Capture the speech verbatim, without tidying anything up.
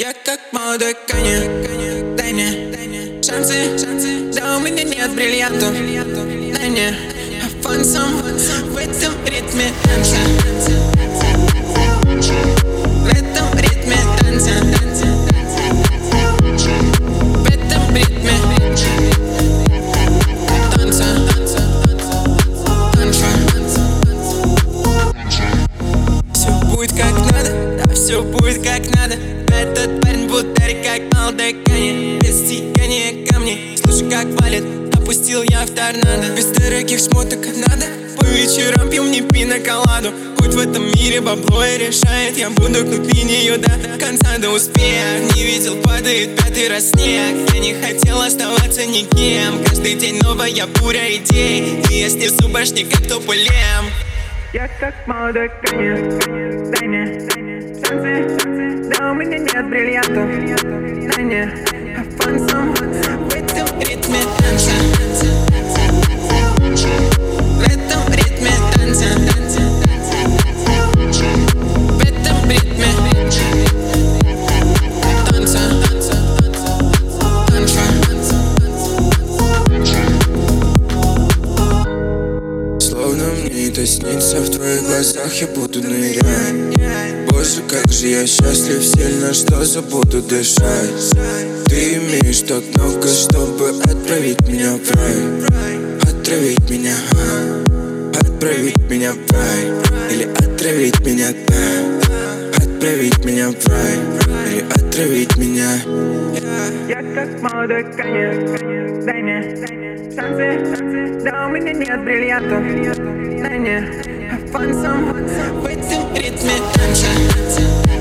Я как молодой конь, дай мне шансы, да у меня нет бриллиантов. Дай мне фансом в этом ритме танца, в этом ритме танца, в этом ритме танца, танца. Все будет как надо, да, все будет как надо. Этот парень в ударе, как молодой конь, без стекания камней. Слушай, как валит, опустил я в торнадо. Без дорогих шмоток надо, по вечерам пьем не пиноколаду. Хоть в этом мире бабло и решает, я буду купить ее до конца, до успеха. Не видел, падает пятый раз снег. Я не хотел оставаться никем. Каждый день новая буря идей, и я снесу башни, как тополем. Я как молодой конь, дай мне шансы, да у меня нет бриллиантов. Дай мне фансом в этом ритме танца, в этом ритме танца, в этом ритме танца, танца. Словно мне это снится, в твоих глазах я буду нырять. Боже, как же я счастлив, сильно, что забуду дышать. Ты имеешь так много, чтобы отправить меня в рай. Отравить меня, отправить меня в рай. Или отравить меня так. Отправить меня в рай. Или отравить меня. Я как молодой конь, дай мне шансы, да у меня нет бриллиантов. Дай мне фансом в этом ритме танца.